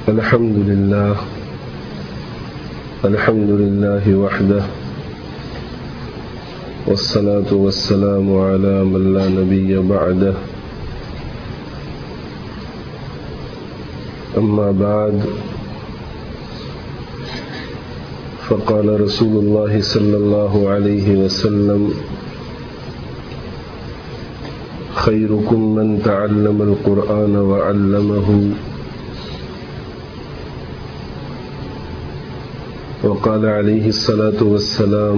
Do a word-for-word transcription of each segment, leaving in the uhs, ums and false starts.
الحمد لله الحمد لله وحده والصلاة والسلام على من لا نبي بعده أما بعد فقال رسول الله صلى الله عليه وسلم خيركم من تعلم القرآن وعلمه وقال عليه الصلاة والسلام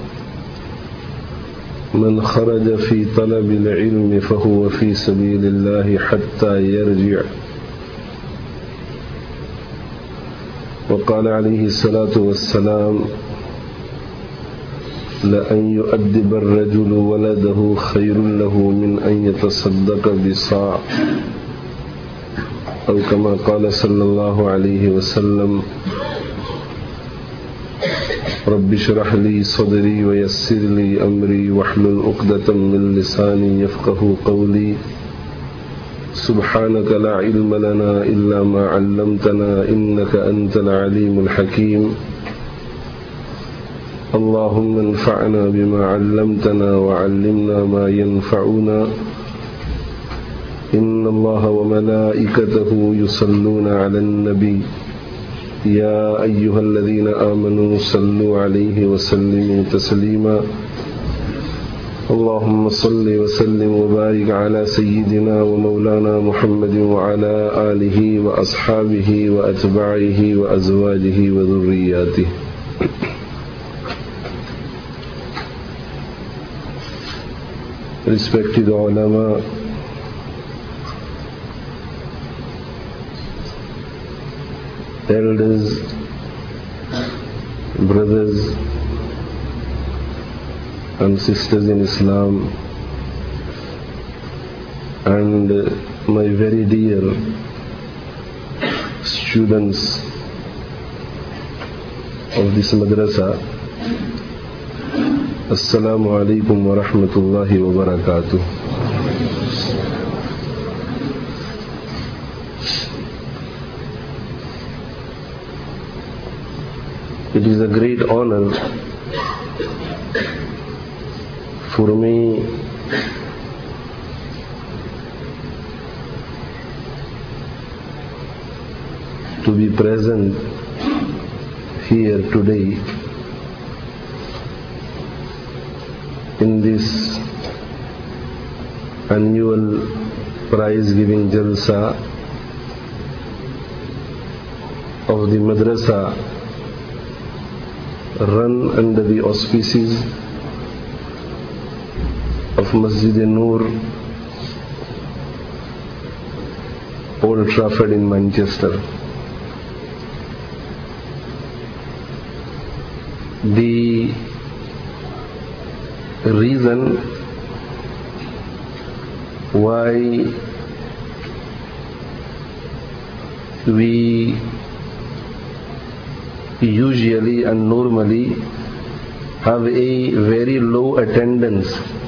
من خرج في طلب العلم فهو في سبيل الله حتى يرجع وقال عليه الصلاة والسلام لأن يؤدب الرجل ولده خير له من أن يتصدق بصاع أو كما قال صلى الله عليه وسلم رب اشرح لي صدري ويسر لي أمري واحلل عقدة من لساني يفقه قولي سبحانك لا علم لنا إلا ما علمتنا إنك أنت العليم الحكيم اللهم انفعنا بما علمتنا وعلمنا ما ينفعنا إن الله وملائكته يصلون على النبي يا أيها الذين آمنوا صلوا عليه وسلموا تسليما اللهم صل وسلم وبارك على سيدنا ومولانا محمد وعلى آله وأصحابه وأتباعه وأزواجه وذرياته. Respected ulama, elders, brothers and sisters in Islam, and my very dear students of this madrasa, Assalamu alaikum wa rahmatullahi wa barakatuh. It is a great honor for me to be present here today in this annual prize giving jalsa of the madrasa run under the auspices of Masjid-e-Noor, Old Trafford in Manchester. The reason why we usually and normally have a very low attendance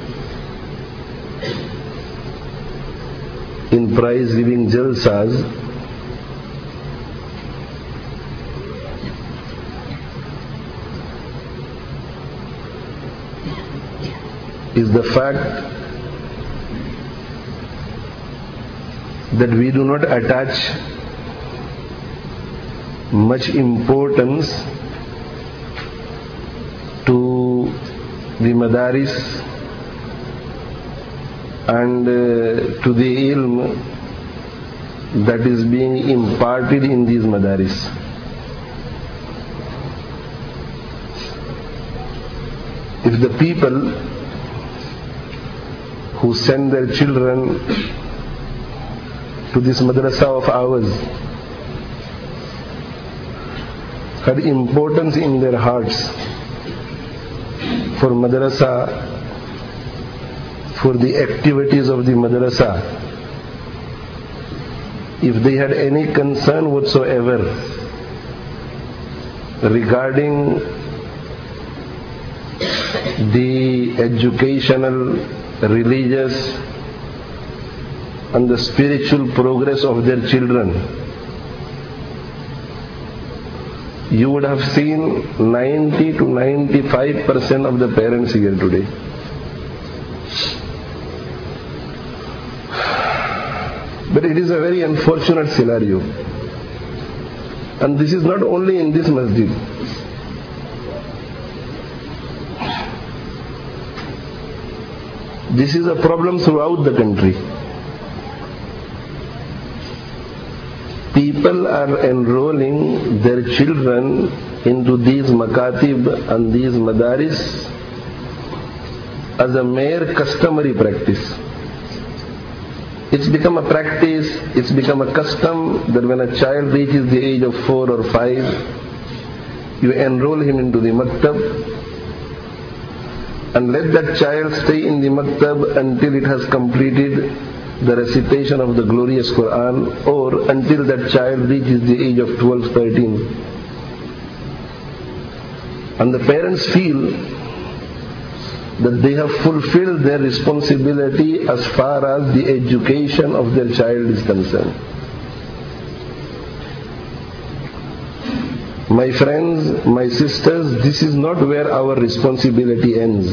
in prize giving jalsas is the fact that we do not attach much importance to the madaris and uh, to the ilm that is being imparted in these madaris. If the people who send their children to this madrasa of ours had importance in their hearts for madrasa, for the activities of the madrasa, if they had any concern whatsoever regarding the educational, religious and the spiritual progress of their children, you would have seen ninety to ninety-five percent of the parents here today. But it is a very unfortunate scenario. And this is not only in this masjid. This is a problem throughout the country. People are enrolling their children into these makatib and these madaris as a mere customary practice. It's become a practice, it's become a custom that when a child reaches the age of four or five, you enroll him into the maktab and let that child stay in the maktab until it has completed the recitation of the glorious Quran, or until that child reaches the age of twelve, thirteen. And the parents feel that they have fulfilled their responsibility as far as the education of their child is concerned. My friends, my sisters, this is not where our responsibility ends.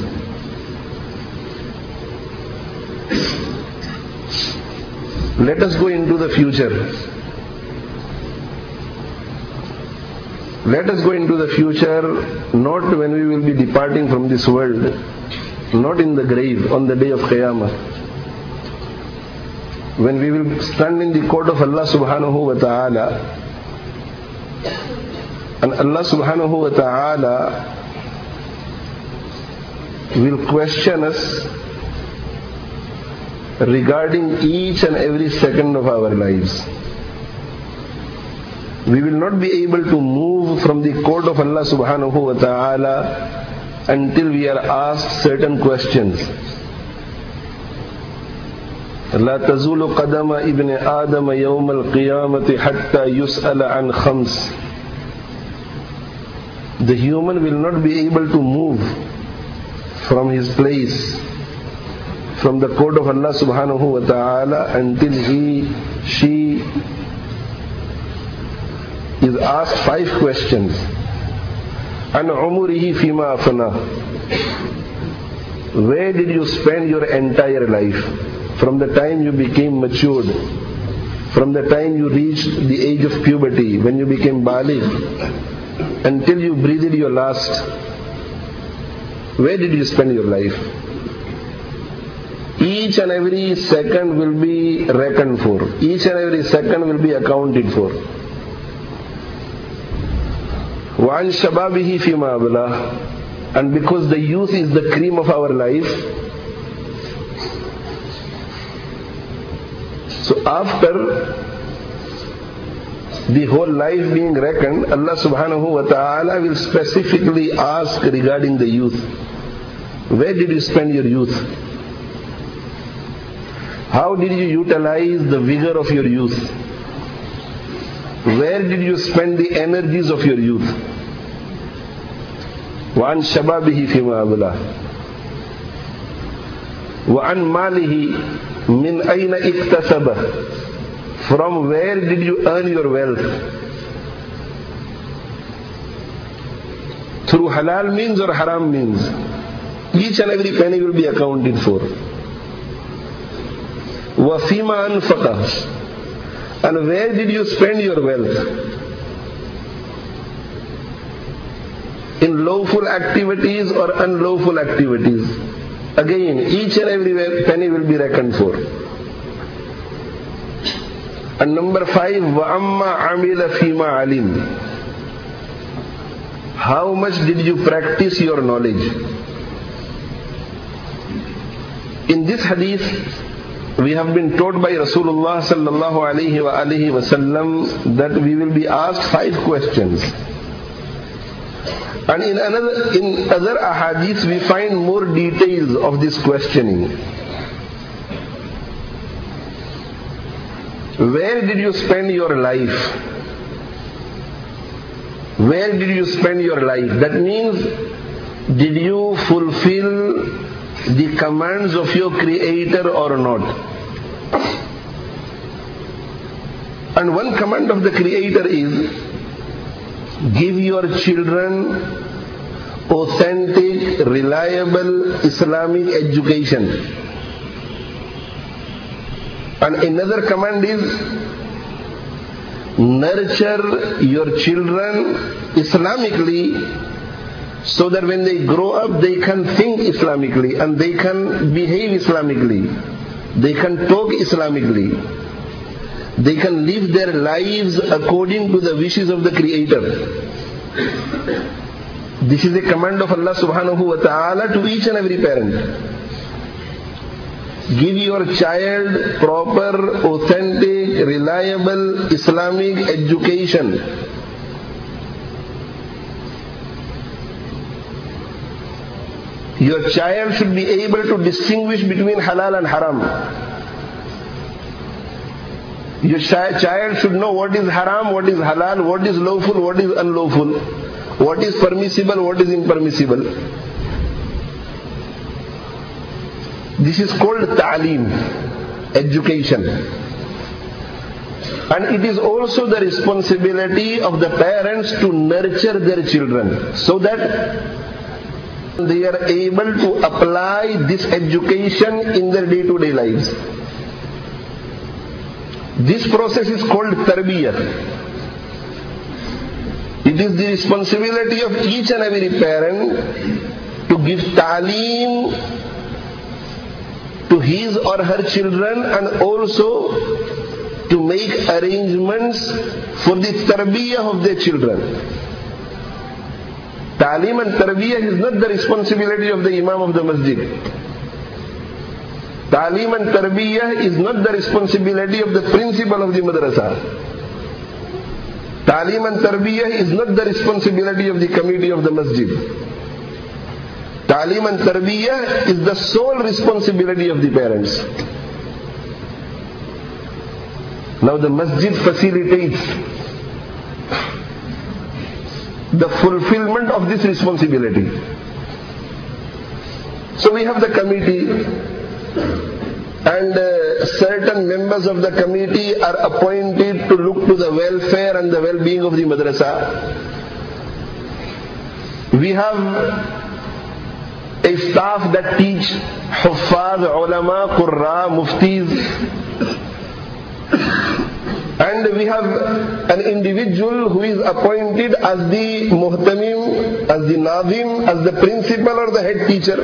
Let us go into the future. Let us go into the future, not when we will be departing from this world, not in the grave, on the day of Qiyamah. When we will stand in the court of Allah subhanahu wa ta'ala, and Allah subhanahu wa ta'ala will question us regarding each and every second of our lives. We will not be able to move from the court of Allah subhanahu wa ta'ala until we are asked certain questions. لا تزول قدم ابن آدم يوم القيامة حتى يسأل عن خمس. The human will not be able to move from his place, from the court of Allah subhanahu wa ta'ala, until he, she is asked five questions. An umurihi fima afna. Where did you spend your entire life? From the time you became matured, from the time you reached the age of puberty, when you became baligh, until you breathed your last, where did you spend your life? Each and every second will be reckoned for. Each and every second will be accounted for. وَعَنْ شَبَابِهِ فِيمَا أَبْلَاهُ. And because the youth is the cream of our life, so after the whole life being reckoned, Allah subhanahu wa ta'ala will specifically ask regarding the youth. Where did you spend your youth? How did you utilize the vigor of your youth? Where did you spend the energies of your youth? وَعَنْ شَبَابِهِ فِيمَا أَبْلَاهُ وَعَنْ مَالِهِ مِنْ أَيْنَ اِكْتَسَبَهُ. From where did you earn your wealth? Through halal means or haram means? Each and every penny will be accounted for. وَفِيمَا أَنْفَقَهُ. And where did you spend your wealth? In lawful activities or unlawful activities? Again, each and every penny will be reckoned for. And number five, وَأَمَّا عَمِلَ فِيمَا عَلِمْ. How much did you practice your knowledge? In this hadith, we have been taught by Rasulullah sallallahu alayhi wa alihi wa sallam that we will be asked five questions. And in another, in other ahadith, we find more details of this questioning. Where did you spend your life? Where did you spend your life? That means, did you fulfill the commands of your Creator or not? And one command of the Creator is Give your children authentic, reliable Islamic education. And another command is, nurture your children Islamically, so that when they grow up they can think Islamically and they can behave Islamically, they can talk Islamically, they can live their lives according to the wishes of the Creator. This is a command of Allah subhanahu wa ta'ala to each and every parent. Give your child proper, authentic, reliable Islamic education. Your child should be able to distinguish between halal and haram. Your child should know what is haram, what is halal, what is lawful, what is unlawful, what is permissible, what is impermissible. This is called ta'aleem, education. And it is also the responsibility of the parents to nurture their children, so that they are able to apply this education in their day-to-day lives. This process is called tarbiyah. It is the responsibility of each and every parent to give ta'aleem to his or her children, and also to make arrangements for the tarbiyah of their children. Ta'aleem and tarbiyah is not the responsibility of the imam of the masjid. Ta'aleem and tarbiyah is not the responsibility of the principal of the madrasa. Ta'aleem and tarbiyah is not the responsibility of the committee of the masjid. Ta'aleem and tarbiyah is the sole responsibility of the parents. Now the masjid facilitates the fulfillment of this responsibility. So we have the committee, and uh, certain members of the committee are appointed to look to the welfare and the well-being of the madrasa. We have a staff that teach huffaz, ulama, qurra, muftis. And we have an individual who is appointed as the muhtamim, as the nazim, as the principal or the head teacher.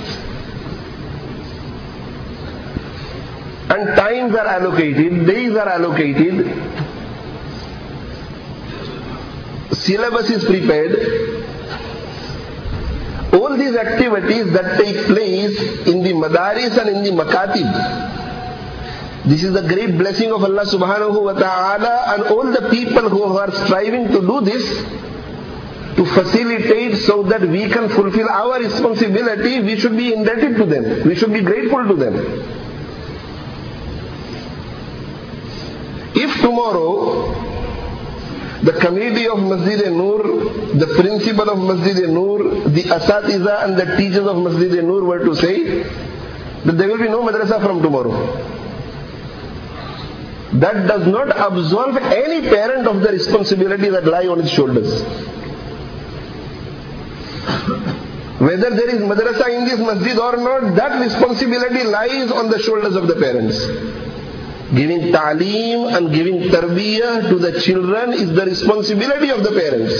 And times are allocated, days are allocated, syllabus is prepared. All these activities that take place in the madaris and in the makatib, this is the great blessing of Allah subhanahu wa ta'ala, and all the people who are striving to do this, to facilitate so that we can fulfill our responsibility, we should be indebted to them. We should be grateful to them. If tomorrow the committee of Masjid-e-Nur, the principal of Masjid-e-Nur, the asatiza and the teachers of Masjid-e-Nur were to say that there will be no madrasa from tomorrow, that does not absolve any parent of the responsibility that lie on his shoulders. Whether there is madrasa in this masjid or not, that responsibility lies on the shoulders of the parents. Giving ta'aleem and giving tarbiyah to the children is the responsibility of the parents.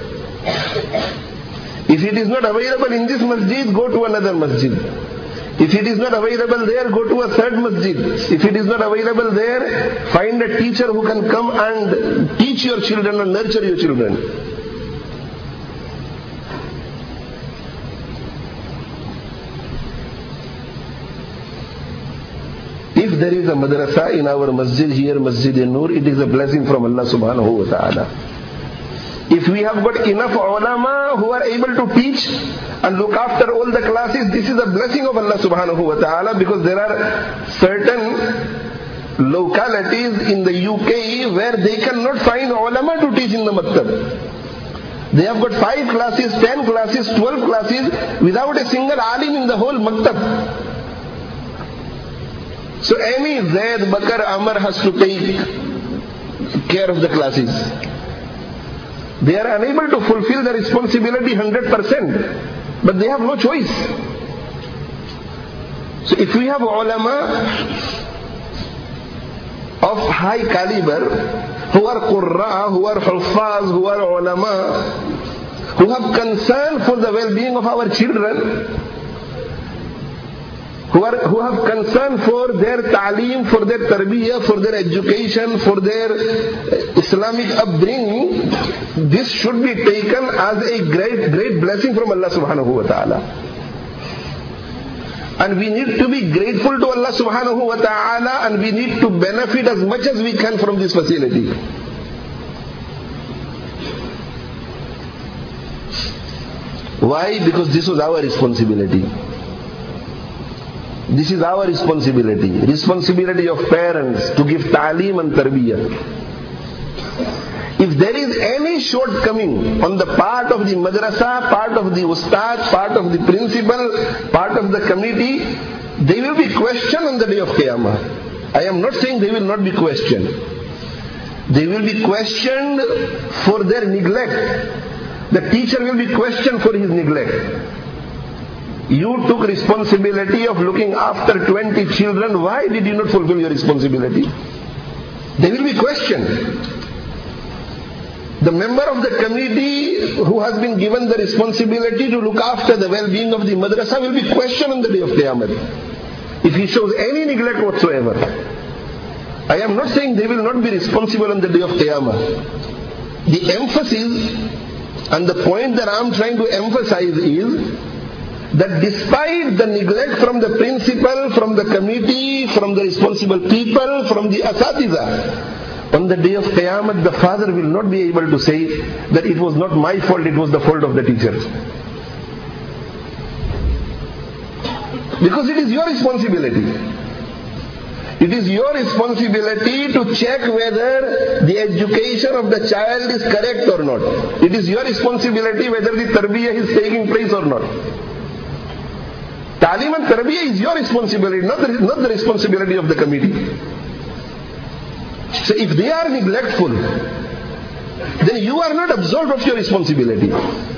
If it is not available in this masjid, go to another masjid. If it is not available there, go to a third masjid. If it is not available there, find a teacher who can come and teach your children and nurture your children. If there is a madrasa in our masjid here, Masjid-e-Nur, it is a blessing from Allah subhanahu wa ta'ala. If we have got enough ulama who are able to teach and look after all the classes, this is a blessing of Allah subhanahu wa ta'ala, because there are certain localities in the U K where they cannot find ulama to teach in the maktab. They have got five classes, ten classes, twelve classes without a single alim in the whole maktab. So any Zaid, Bakar, Amar has to take care of the classes. They are unable to fulfill the responsibility one hundred percent. But they have no choice. So if we have ulama of high caliber, who are qurra, who are huffaz, who are ulama, who have concern for the well-being of our children, who, are, who have concern for their ta'aleem, for their tarbiyah, for their education, for their Islamic upbringing, this should be taken as a great, great blessing from Allah subhanahu wa ta'ala. And we need to be grateful to Allah subhanahu wa ta'ala, and we need to benefit as much as we can from this facility. Why? Because this was our responsibility. This is our responsibility. Responsibility of parents to give ta'aleem and tarbiyah. If there is any shortcoming on the part of the madrasa, part of the ustad, part of the principal, part of the committee, they will be questioned on the day of Qiyamah. I am not saying they will not be questioned. They will be questioned for their neglect. The teacher will be questioned for his neglect. You took responsibility of looking after twenty children. Why did you not fulfill your responsibility? They will be questioned. The member of the committee who has been given the responsibility to look after the well-being of the madrasa will be questioned on the day of Qiyamah if he shows any neglect whatsoever. I am not saying they will not be responsible on the day of Qiyamah. The emphasis and the point that I am trying to emphasize is that despite the neglect from the principal, from the committee, from the responsible people, from the asatiza, on the day of Qiyamah, the father will not be able to say that it was not my fault, it was the fault of the teachers. Because it is your responsibility. It is your responsibility to check whether the education of the child is correct or not. It is your responsibility whether the tarbiyah is taking place or not. Ta'aleem and tarbiyah is your responsibility, not the, not the responsibility of the committee. So if they are neglectful, then you are not absolved of your responsibility.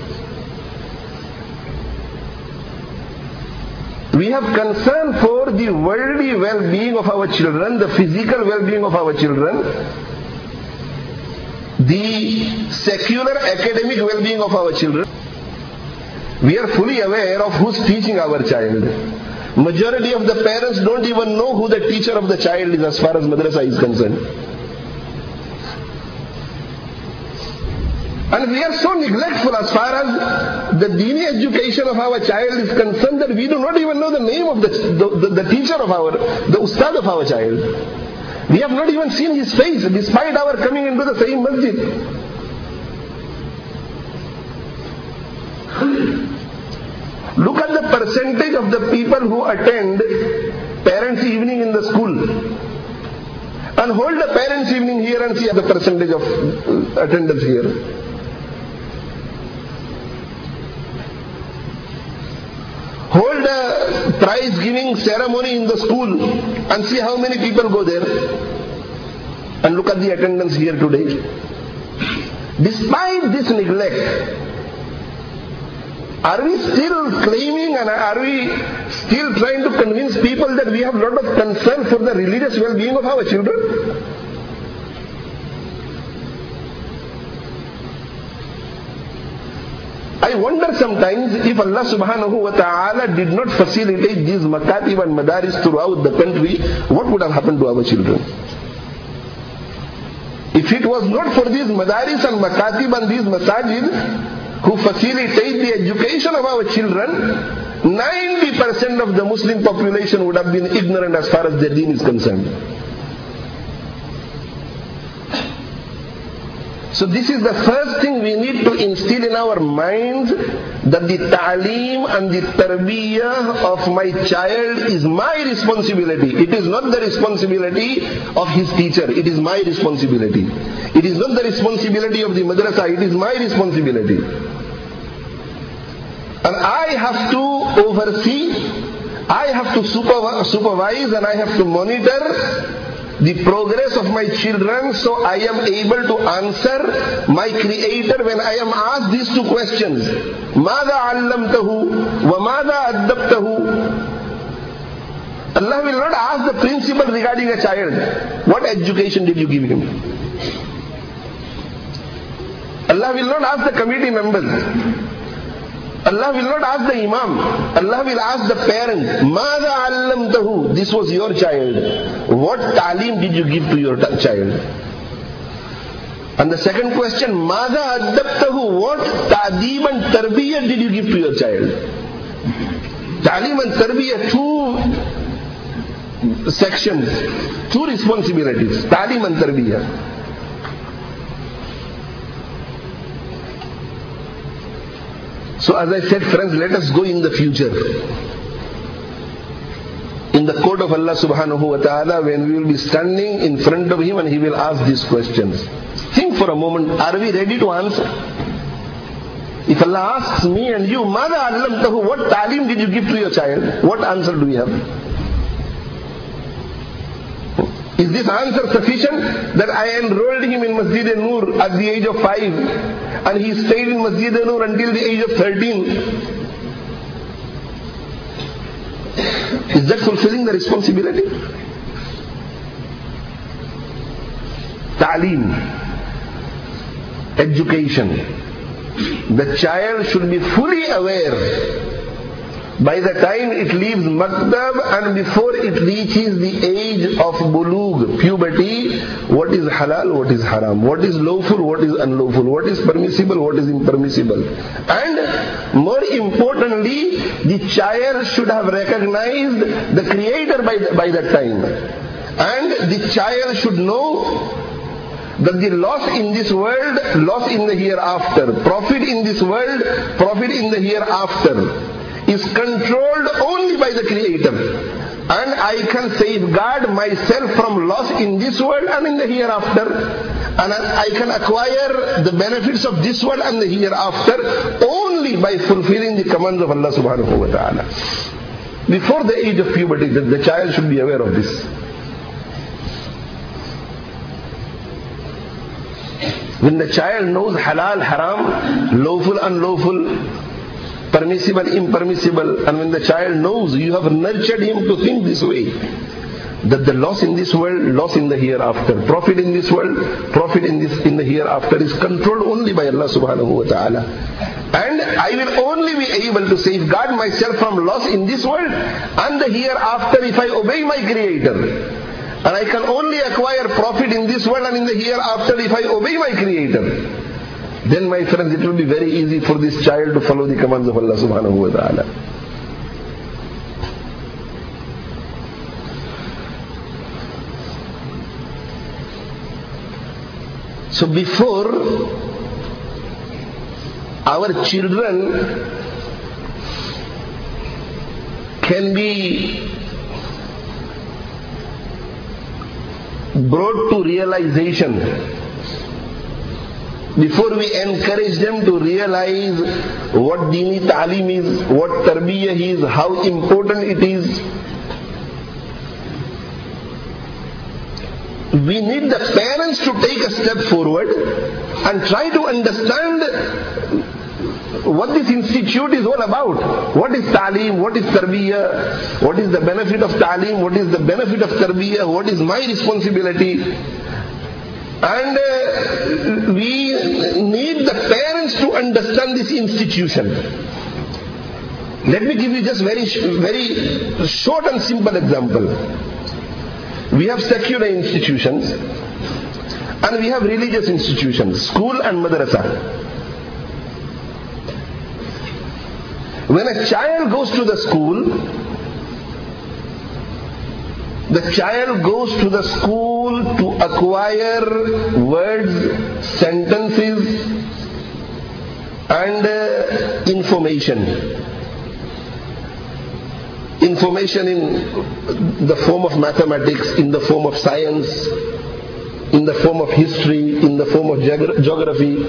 We have concern for the worldly well-being of our children, the physical well-being of our children, the secular academic well-being of our children. We are fully aware of who's teaching our child. Majority of the parents don't even know who the teacher of the child is as far as madrasa is concerned. And we are so neglectful as far as the dini education of our child is concerned that we do not even know the name of the, the, the, the teacher of our, the ustad of our child. We have not even seen his face despite our coming into the same masjid. Look at the percentage of the people who attend parents' evening in the school. And hold the parents' evening here and see the percentage of attendance here. Hold a prize giving ceremony in the school and see how many people go there. And look at the attendance here today. Despite this neglect, are we still claiming and are we still trying to convince people that we have a lot of concern for the religious well-being of our children? I wonder sometimes if Allah subhanahu wa ta'ala did not facilitate these makatib and madaris throughout the country, what would have happened to our children? If it was not for these madaris and makatib and these masajid who facilitate the education of our children, ninety percent of the Muslim population would have been ignorant as far as their deen is concerned. So this is the first thing we need to instill in our minds, that the ta'aleem and the tarbiyah of my child is my responsibility. It is not the responsibility of his teacher. It is my responsibility. It is not the responsibility of the madrasa. It is my responsibility. And I have to oversee, I have to supervise, and I have to monitor the progress of my children, so I am able to answer my Creator when I am asked these two questions. ماذا علمته وماذا أدبته? Allah will not ask the principal regarding a child. What education did you give him? Allah will not ask the committee members. Allah will not ask the imam. Allah will ask the parent. ماذا علمته? This was your child. What ta'lim did you give to your child? And the second question, ماذا أدبته? What ta'deeb and tarbiyah did you give to your child? Ta'lim and tarbiyah, two sections, two responsibilities. Ta'lim and tarbiyah. So as I said, friends, let us go in the future. In the court of Allah subhanahu wa ta'ala, when we will be standing in front of Him and He will ask these questions. Think for a moment, are we ready to answer? If Allah asks me and you, ماذا علمته? What ta'lim did you give to your child? What answer do we have? Is this answer sufficient that I enrolled him in Masjid An-Nur at the age of five and he stayed in Masjid An-Nur until the age of thirteen? Is that fulfilling the responsibility? Ta'lim, education. The child should be fully aware by the time it leaves maktab and before it reaches the age of bulugh, puberty, what is halal, what is haram, what is lawful, what is unlawful, what is permissible, what is impermissible. And more importantly, the child should have recognized the Creator by, the, by that time. And the child should know that the loss in this world, loss in the hereafter, profit in this world, profit in the hereafter, is controlled only by the Creator. And I can safeguard myself from loss in this world and in the hereafter. And I can acquire the benefits of this world and the hereafter only by fulfilling the commands of Allah subhanahu wa ta'ala. Before the age of puberty, the, the child should be aware of this. When the child knows halal, haram, lawful, unlawful, permissible, impermissible, and when the child knows, you have nurtured him to think this way, that the loss in this world, loss in the hereafter, profit in this world, profit in this in the hereafter is controlled only by Allah subhanahu wa ta'ala. And I will only be able to safeguard myself from loss in this world and the hereafter if I obey my Creator. And I can only acquire profit in this world and in the hereafter if I obey my Creator. Then, my friends, it will be very easy for this child to follow the commands of Allah subhanahu wa ta'ala. So before our children can be brought to realization, before we encourage them to realize what Dini Ta'lim is, what Tarbiyah is, how important it is, we need the parents to take a step forward and try to understand what this institute is all about. What is Ta'lim, what is Tarbiyah, what is the benefit of Ta'lim, what is the benefit of Tarbiyah, what is my responsibility. And uh, we need the parents to understand this institution. Let me give you just very, very short and simple example. We have secular institutions and we have religious institutions, school and madrasa. When a child goes to the school, the child goes to the school to acquire words, sentences, and uh, information. Information in the form of mathematics, in the form of science, in the form of history, in the form of geography.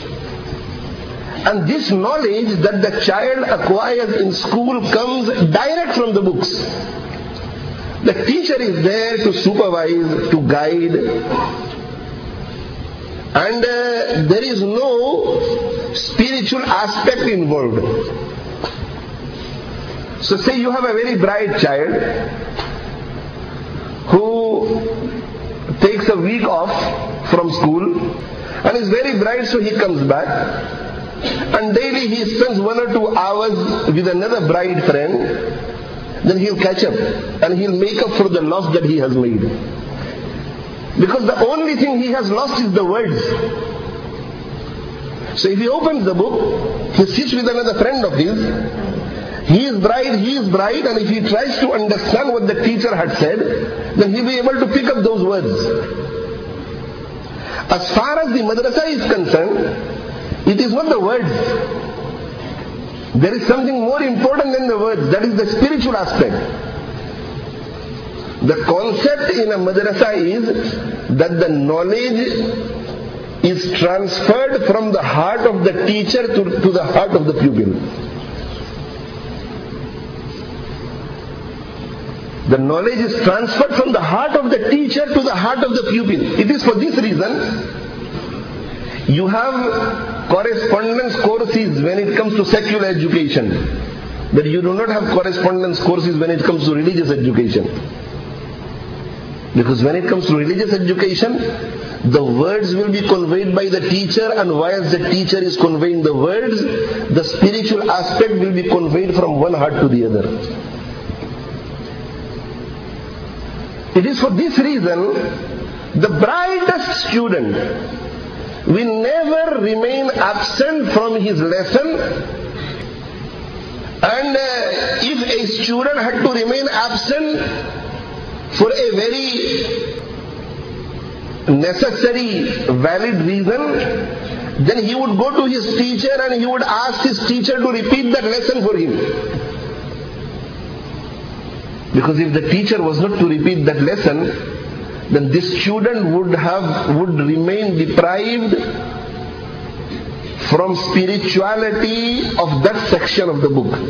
And this knowledge that the child acquires in school comes direct from the books. The teacher is there to supervise, to guide, and uh, there is no spiritual aspect involved. So say you have a very bright child who takes a week off from school and is very bright, so he comes back and daily he spends one or two hours with another bright friend. Then he'll catch up and he'll make up for the loss that he has made. Because the only thing he has lost is the words. So if he opens the book, he sits with another friend of his, he is bright, he is bright, and if he tries to understand what the teacher had said, then he'll be able to pick up those words. As far as the madrasa is concerned, it is not the words. There is something more important than the words, that is the spiritual aspect. The concept in a madrasa is that the knowledge is transferred from the heart of the teacher to, to the heart of the pupil. The knowledge is transferred from the heart of the teacher to the heart of the pupil. It is for this reason you have correspondence courses when it comes to secular education, but you do not have correspondence courses when it comes to religious education. Because when it comes to religious education, the words will be conveyed by the teacher, and whilst the teacher is conveying the words, the spiritual aspect will be conveyed from one heart to the other. It is for this reason the brightest student will never remain absent from his lesson, and uh, if a student had to remain absent for a very necessary, valid reason, then he would go to his teacher and he would ask his teacher to repeat that lesson for him. Because if the teacher was not to repeat that lesson, then this student would have would remain deprived from spirituality of that section of the book.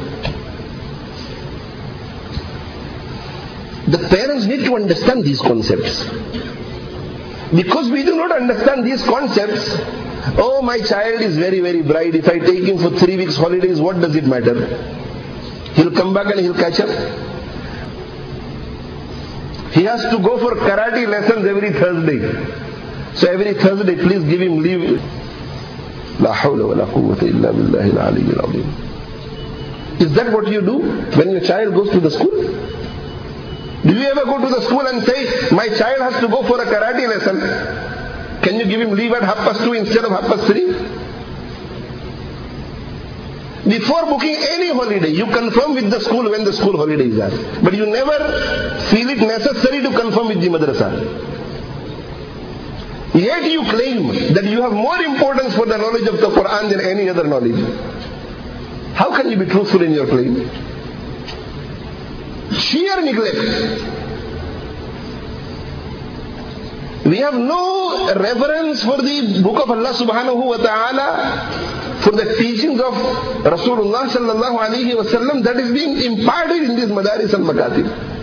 The parents need to understand these concepts. Because we do not understand these concepts, oh, my child is very, very bright, if I take him for three weeks holidays, what does it matter? He'll come back and he'll catch up. He has to go for karate lessons every Thursday. So every Thursday, please give him leave. La hawla wa la quwwata illa billahi al-aliyyil azim. Is that what you do when your child goes to the school? Do you ever go to the school and say, my child has to go for a karate lesson, can you give him leave at half past two instead of half past three? Before booking any holiday, you confirm with the school when the school holidays are. But you never feel it necessary to confirm with the madrasa. Yet you claim that you have more importance for the knowledge of the Quran than any other knowledge. How can you be truthful in your claim? Sheer neglect. We have no reverence for the book of Allah subhanahu wa ta'ala, for the teachings of Rasulullah sallallahu alayhi wa sallam that is being imparted in these madaris and makatib.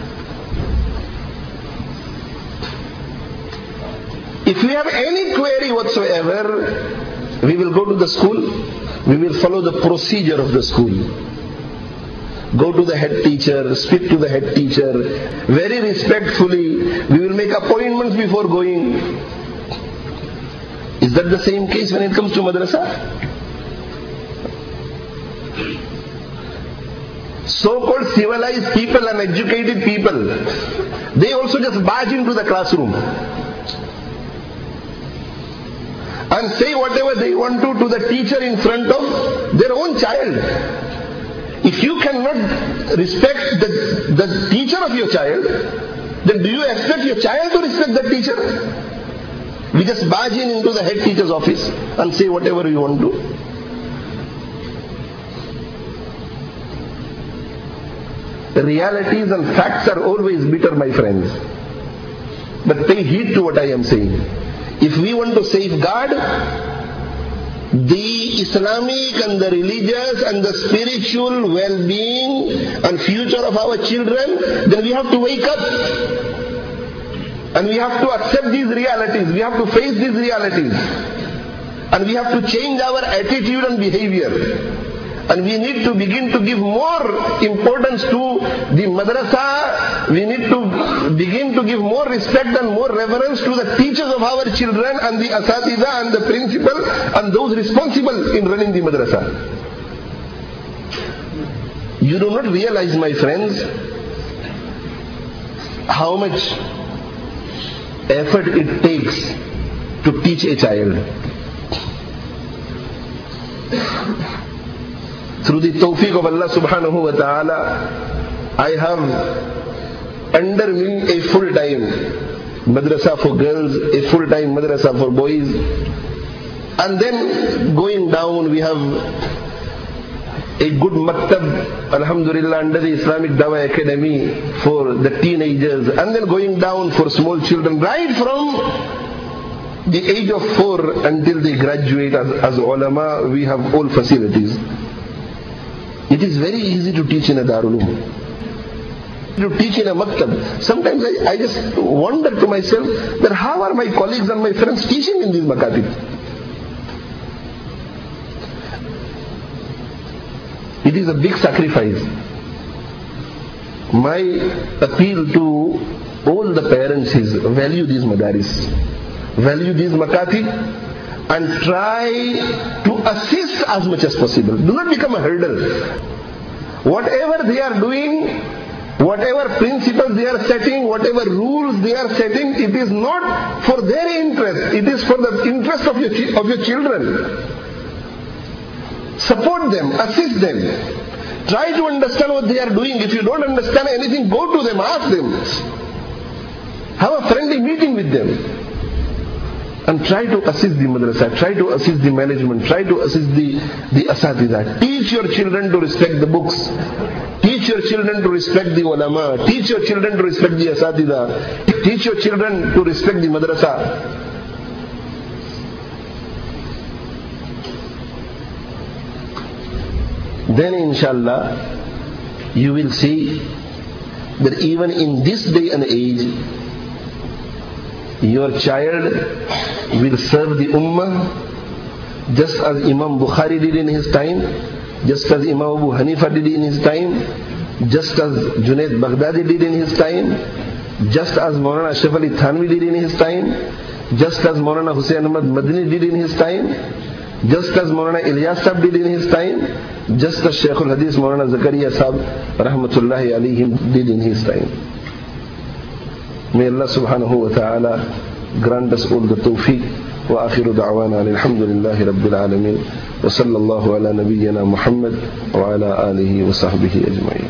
If we have any query whatsoever, we will go to the school, we will follow the procedure of the school. Go to the head teacher, speak to the head teacher, very respectfully, we will make appointments before going. Is that the same case when it comes to madrasa? So-called civilized people and educated people, they also just barge into the classroom and say whatever they want to to the teacher in front of their own child. If you cannot respect the, the teacher of your child, then do you expect your child to respect that teacher? We just barge in into the head teacher's office and say whatever we want to. The realities and facts are always bitter, my friends. But pay heed to what I am saying. If we want to safeguard the Islamic and the religious and the spiritual well-being and future of our children, then we have to wake up. And we have to accept these realities. We have to face these realities. And we have to change our attitude and behavior. And we need to begin to give more importance to the madrasa. We need to begin to give more respect and more reverence to the teachers of our children and the asatidha and the principal and those responsible in running the madrasa. You do not realize, my friends, how much effort it takes to teach a child. Through the tawfiq of Allah subhanahu wa ta'ala, I have underwent a full-time madrasa for girls, a full-time madrasa for boys. And then going down, we have a good maktab, alhamdulillah, under the Islamic Dawah Academy for the teenagers. And then going down for small children, right from the age of four until they graduate as, as ulama, we have all facilities. It is very easy to teach in a Darul Uloom, to teach in a maktab. Sometimes I, I just wonder to myself that how are my colleagues and my friends teaching in these makatib? It is a big sacrifice. My appeal to all the parents is value these madaris, value these makatib, and try to assist as much as possible. Do not become a hurdle. Whatever they are doing, whatever principles they are setting, whatever rules they are setting, it is not for their interest. It is for the interest of your, of your children. Support them, assist them. Try to understand what they are doing. If you don't understand anything, go to them, ask them. Have a friendly meeting with them. And try to assist the madrasa, try to assist the management, try to assist the, the asatidha. Teach your children to respect the books. Teach your children to respect the ulama. Teach your children to respect the asatidha. Teach your children to respect the madrasa. Then inshallah, you will see that even in this day and age, your child will serve the ummah just as Imam Bukhari did in his time, just as Imam Abu Hanifa did in his time, just as Junaid Baghdadi did in his time, just as Maulana Ashraf Ali Thanvi did in his time, just as Maulana Hussain Ahmad Madni did in his time, just as Maulana Ilyas Sahib did in his time, just as Shaykh al-Hadith Maulana Zakaria Sahib rahmatullahi alayhim did in his time. May Allah subhanahu wa ta'ala grant us all the tawfiq. Wa akhiru da'wana alhamdulillahi rabbil alameen. Wa sallallahu ala nabiyyina Muhammad wa ala alihi wa sahbihi ajma'in.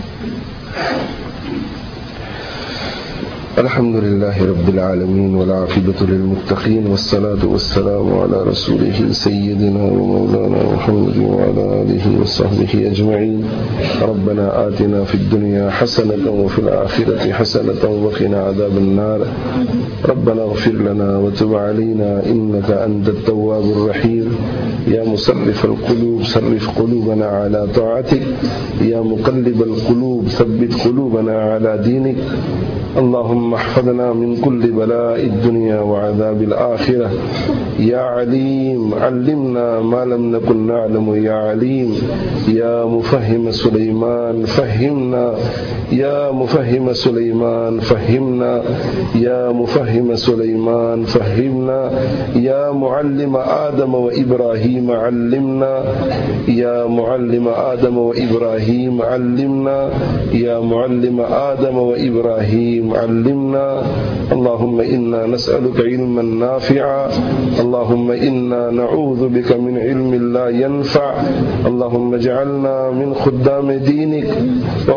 الحمد لله رب العالمين والعاقبة للمتقين والصلاة والسلام على رسوله سيدنا ومولانا محمد وعلى آله وصحبه أجمعين. ربنا آتنا في الدنيا حسنة وفي الآخرة حسنة وقنا عذاب النار. ربنا اغفر لنا وتب علينا إنك أنت التواب الرحيم. يا مصرف القلوب صرف قلوبنا على طاعتك. يا مقلب القلوب ثبت قلوبنا على دينك. اللهم احفظنا من كل بلاء الدنيا وعذاب الآخرة. يا عليم علمنا ما لم نكن نعلم. يا عليم يا مفهم سليمان فهمنا. يا مفهم سليمان فهمنا. يا مفهم سليمان فهمنا. يا معلم آدم وإبراهيم علمنا. يا معلم آدم وإبراهيم علمنا. يا معلم آدم وإبراهيم علمنا. اللهم إنا نسألك علما نافعا. اللهم إنا نعوذ بك من علم لا ينفع. اللهم اجعلنا من خدام دينك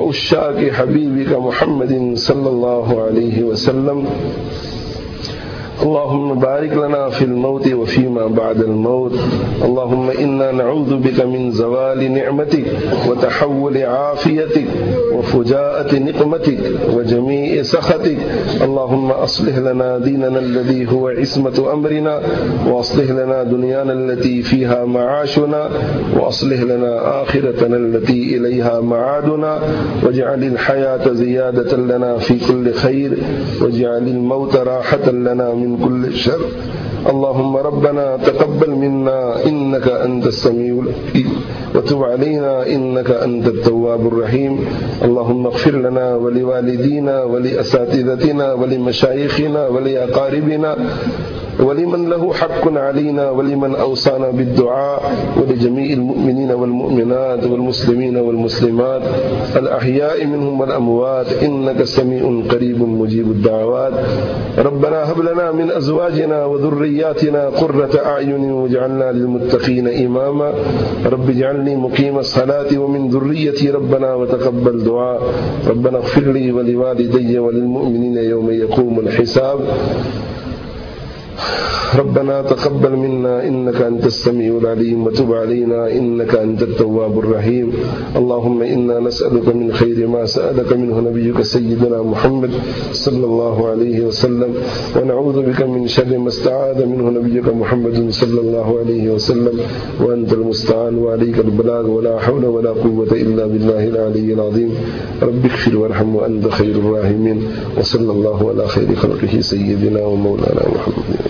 وعشاق حبيبك محمد صلى الله عليه وسلم. اللهم بارك لنا في الموت وفيما بعد الموت. اللهم إنا نعوذ بك من زوال نعمتك وتحول عافيتك وفجاءة نقمتك وجميع سخطك. اللهم أصلح لنا ديننا الذي هو عصمة أمرنا، وأصلح لنا دنيانا التي فيها معاشنا، وأصلح لنا آخرتنا التي إليها معادنا، واجعل الحياة زيادة لنا في كل خير، واجعل الموت راحة لنا من كل شر. اللهم ربنا تقبل منا إنك أنت السميع العليم، وتب علينا إنك أنت التواب الرحيم. اللهم اغفر لنا ولوالدينا ولأساتذتنا ولمشايخنا ولأقاربنا ولمن له حق علينا ولمن أوصانا بالدعاء، ولجميع المؤمنين والمؤمنات والمسلمين والمسلمات الأحياء منهم والأموات، إنك سميع قريب مجيب الدعوات. ربنا هب لنا من أزواجنا وذرياتنا قرة أعين واجعلنا للمتقين إماما. رب اجعلني مقيم الصلاة ومن ذريتي ربنا وتقبل دعاء. ربنا اغفر لي ولوالدي وللمؤمنين يوم يقوم الحساب. ربنا تقبل منا إنك أنت السميع العليم، وتب علينا إنك أنت التواب الرحيم. اللهم إنا نسألك من خير ما سألك منه نبيك سيدنا محمد صلى الله عليه وسلم، ونعوذ بك من شر ما استعاذ منه نبيك محمد صلى الله عليه وسلم، وأنت المستعان وعليك البلاغ، ولا حول ولا قوة إلا بالله العلي العظيم. رب اغفر وارحم وأنت خير الراحمين، وصلى الله على خير خلقه سيدنا ومولانا محمد.